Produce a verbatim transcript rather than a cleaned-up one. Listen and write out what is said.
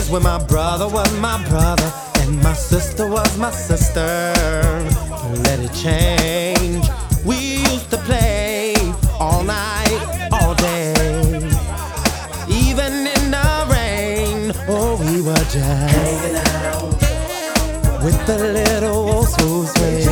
when my brother was my brother and my sister was my sister. Let it change. We used to play all night, all day, even in the rain. Oh, we were just hanging out with the little old school swing.